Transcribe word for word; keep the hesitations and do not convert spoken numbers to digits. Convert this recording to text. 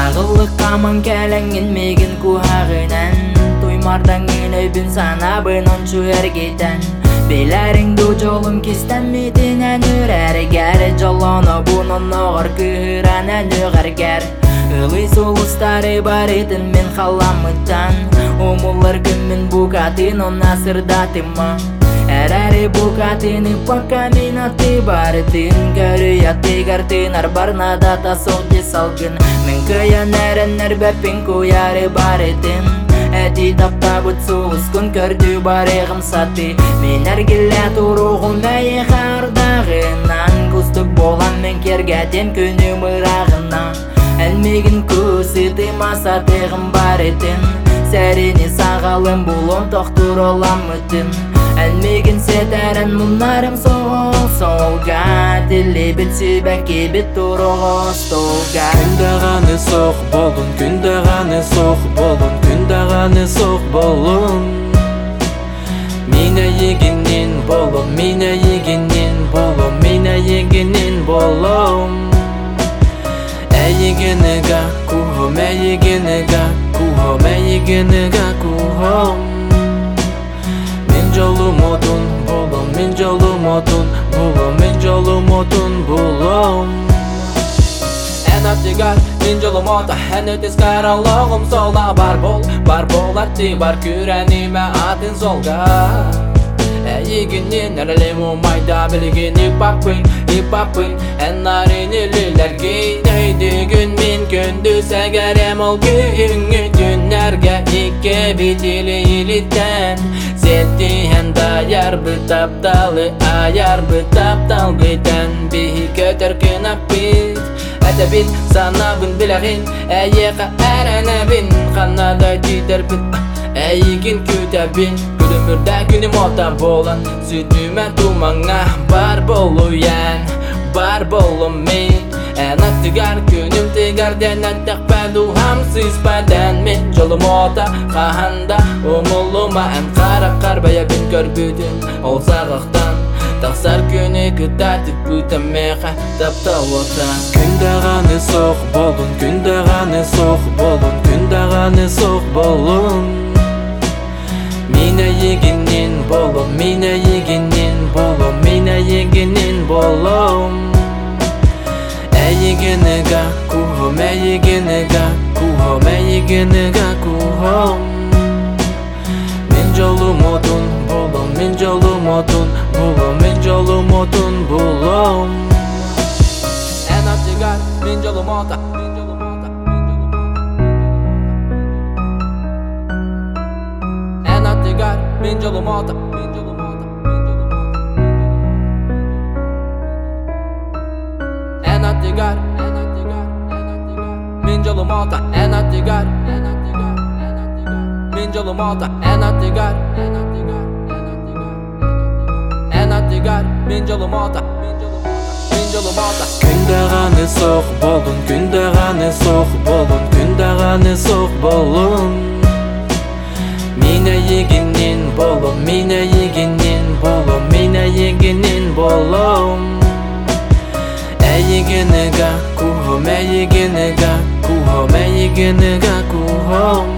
Ағылық қамын кәліңін меген кухағынан Туймардан өйбін санабын ончу әргетен Беләріңді жолым кестен метінен үрәргер Жолоны бұнын оғыр күхіранен өғаргер Үлі солыстары бар етін мен қаламыттан Умылыр күмін бұқатын он асырдатыма Әрәрі бұқатыны пока минаты барытын Көрі ятты картын арбарнада тасоқи салгын Мен көян әрін әрбәппен көяры барытын Әті тапта бұт соғыз күн көрді барығым саты Мен әргілі тұруғым әйі қардағынан Күстік болан мен кергәтен күні мұрағына Әлмеген көсіті масатығым барытын Сәріне сағалым бұлым тоқтыр оламытын Әлмеген сетәрін мұнарым соғыл солға Тілі біт сүбәке біт тұруғы столға Күндағаны соқ болын, күндағаны соқ болын, күндағаны соқ болын Мина егенен болым, мина егенен болым, мина егенен болым Әйегенега кухым, әйегенега кухым, әйегенега кухым Мен жолым отын болым, мен жолым отын болым, мен жолым отын болым Ән аттигар, мен жолым ота, ән өтес қаралығым сола Бар бол, бар бол атти, бар күрәніме атын солға Әйегенен әрілем ұмайда білген ипапын, ипапын Ән нарын үлілерге нөйді күн мен күнді сәгәрем ол күңі Түнәрге ике бетелі еліттен Сетті ән даяр бұтапталы, аяр бұтаптал бітен Бейі көтір күн аппет Әдәбін санабын біләғін Әйеға әрәнәбін Қанадай түйдербін Әйеген көтәбін Күлімірді күнім ота болан Сүтімен тумаңа бар болу ян Бар болу мен Ән аттығар күнім тегарден Әттәқ бәду хамсыз бәдән Мен жолым ота қағанда Умылыма ән қарақ-қар бәйәбін көрбүдін Ол сағықтан Тақсар күні күтәтіп бүтәмеға тапта ота Күндағаны соқ болын, күндағаны соқ болын, күндағаны соқ болын Мина егенен болым, мина егенен болым, мина егенен болым Әйегенега кухым, әйегенега кухым, әйегенега кухым Мен жолым отын болым, мен жолым отын болым, мен жолым отын болым Ән аттигар, мен жолым ота Ән аттигар, мен жолым ота Ән аттигар, мен жолым ота Ән аттигар, мен жолым ота Ән аттигар, ән аттигар, мен жолым ота Мен жолым ота Күндағаны соқ болын, күндағаны соқ болын, күндағаны соқ болын Мина егенен болым, мина егенен болым, мина егенен болым Әйегенега кухым, әйегенега кухым, әйегенега кухым